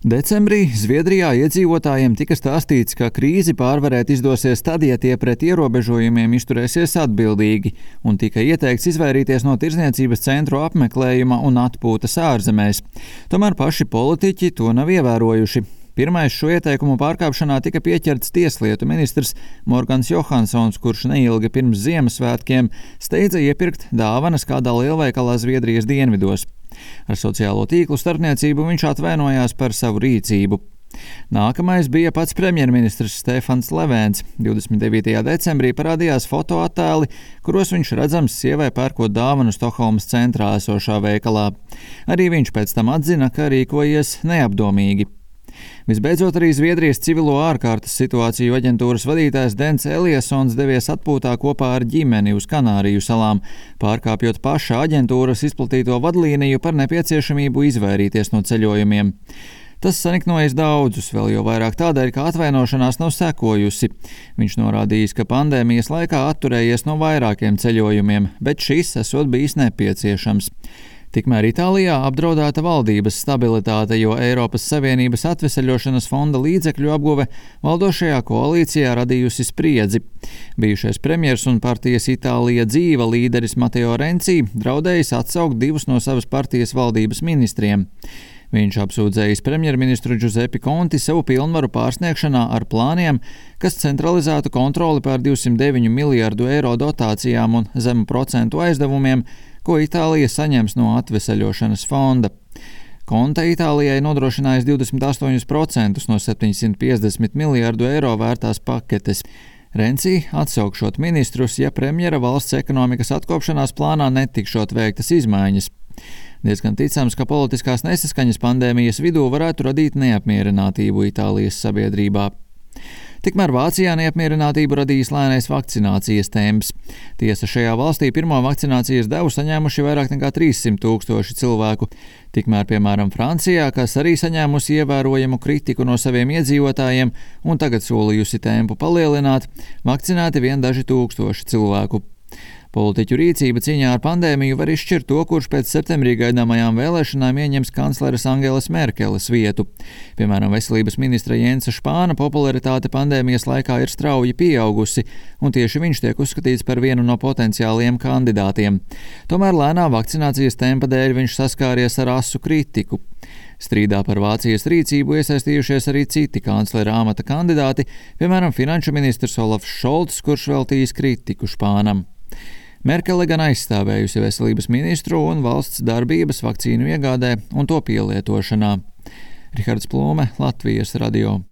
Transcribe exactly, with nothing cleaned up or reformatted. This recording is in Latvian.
Decembrī Zviedrijā iedzīvotājiem tika stāstīts, ka krīzi pārvarēt izdosies tad, ja tie pret ierobežojumiem izturēsies atbildīgi, un tika ieteikts izvairīties no tirdzniecības centru apmeklējuma un atpūtas ārzemēs. Tomēr paši politiķi to nav ievērojuši. Pirmais šo ieteikumu pārkāpšanā tika pieķerts tieslietu ministrs Morgans Johansons, kurš neilgi pirms Ziemassvētkiem steidza iepirkt dāvanas kādā lielveikalā Zviedrijas dienvidos. Ar sociālo tīklu starpniecību viņš atvainojās par savu rīcību. Nākamais bija pats premjerministrs Stefans Levens. divdesmit devītajā decembrī parādījās fotoattēli, kuros viņš redzams sievai pērkot dāvanu Stokholmas centrā esošā veikalā. Arī viņš pēc tam atzina, ka rīkojies neapdomīgi. Visbeidzot, arī Zviedrijas civilo ārkārtas situāciju aģentūras vadītājs Dens Eliasons devies atpūtā kopā ar ģimeni uz Kanāriju salām, pārkāpjot paša aģentūras izplatīto vadlīniju par nepieciešamību izvairīties no ceļojumiem. Tas saniknojas daudzus, vēl jau vairāk tādēļ, ka atvainošanās nav sekojusi. Viņš norādījis, ka pandēmijas laikā atturējies no vairākiem ceļojumiem, bet šis esot bijis nepieciešams. Tikmēr Itālijā apdraudēta valdības stabilitāte, jo Eiropas Savienības atveseļošanas fonda līdzekļu apguve valdošajā koalīcijā radījusi spriedzi. Bijušais premjers un partijas Itālija dzīva līderis Matteo Renzi draudējis atsaukt divus no savas partijas valdības ministriem. Viņš apsūdzējis premjerministru Giuseppe Conti savu pilnvaru pārsniegšanā ar plāniem, kas centralizētu kontroli pār divsimt deviņu miljārdu eiro dotācijām un zemu procentu aizdevumiem, ko Itālija saņems no atveseļošanas fonda. Conte Itālijai nodrošinājis divdesmit astoņus procentus no septiņsimt piecdesmit miljārdu eiro vērtās paketes. Renzi atsaukšot ministrus, ja premjera valsts ekonomikas atkopšanās plānā netikšot veiktas izmaiņas. Diezgan ticams, ka politiskās nesaskaņas pandēmijas vidū varētu radīt neapmierinātību Itālijas sabiedrībā. Tikmēr Vācijā neapmierinātību radījis lēnais vakcinācijas temps. Tiesa, šajā valstī pirmo vakcinācijas devu saņēmuši vairāk nekā trīssimt tūkstoši cilvēku. Tikmēr, piemēram, Francijā, kas arī saņēmusi ievērojamu kritiku no saviem iedzīvotājiem un tagad solījusi tempu palielināt, vakcinēti vien daži tūkstoši cilvēku. Politiķu rīcība cīņā ar pandēmiju var izšķirt to, kurš pēc septembrī gaidāmajām vēlēšanām ieņems kancleres Angelas Merkeles vietu. Piemēram, veselības ministra Jensa Špāna popularitāte pandēmijas laikā ir strauji pieaugusi, un tieši viņš tiek uzskatīts par vienu no potenciāliem kandidātiem. Tomēr lēnā vakcinācijas tempa dēļ viņš saskāries ar asu kritiku. Strīdā par Vācijas rīcību iesaistījušies arī citi kanclera amata kandidāti, piemēram, finanšu ministrs Olafs Šolts, kurš veltījis kritiku Špānam. Merkele gan aizstāvējusi veselības ministru un valsts darbības vakcīnu iegādē un to pielietošanā. Rihards Plūme, Latvijas radio.